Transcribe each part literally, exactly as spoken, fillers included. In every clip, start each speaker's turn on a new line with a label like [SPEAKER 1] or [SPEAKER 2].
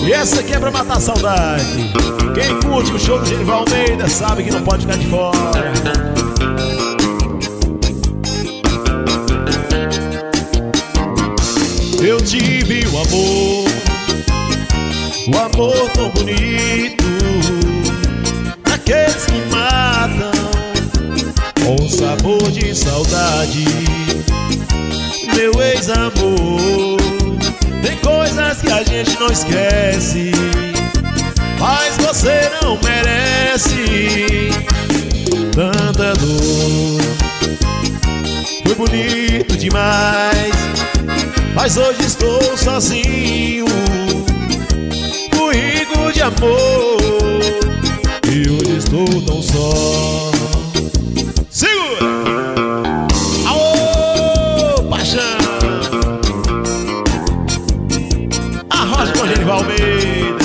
[SPEAKER 1] E essa aqui é pra matar a saudade. Quem curte o show do Genival Almeida sabe que não pode ficar de fora. Eu tive o amor, o amor tão bonito, daqueles que matam com sabor de saudade. Meu ex-amor, tem coisas que a gente não esquece, mas você não merece tanta dor. Foi bonito demais, mas hoje estou sozinho, com rico de amor, e hoje estou tão só. Segura! Aô, paixão! Arrocha com a Genival Almeida.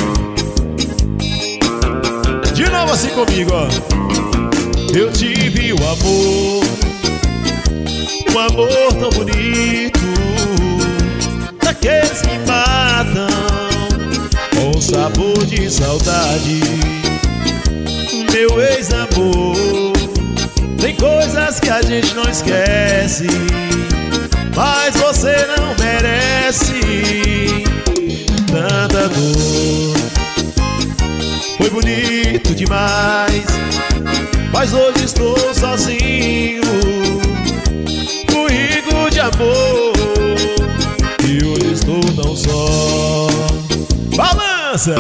[SPEAKER 1] De novo assim comigo, ó. Eu tive o amor, um amor tão bonito, daqueles que matam com sabor de saudade. Meu ex-amor, tem coisas que a gente não esquece, mas você não merece tanta dor. Foi bonito demais, mas hoje estou sozinho, com rico de amor, e hoje estou tão só. Balança!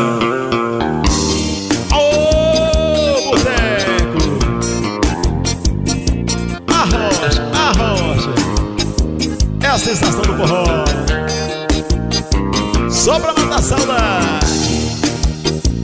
[SPEAKER 1] Ô, boteco! Arrocha, arrocha! É a sensação do forró, só pra matar saudade.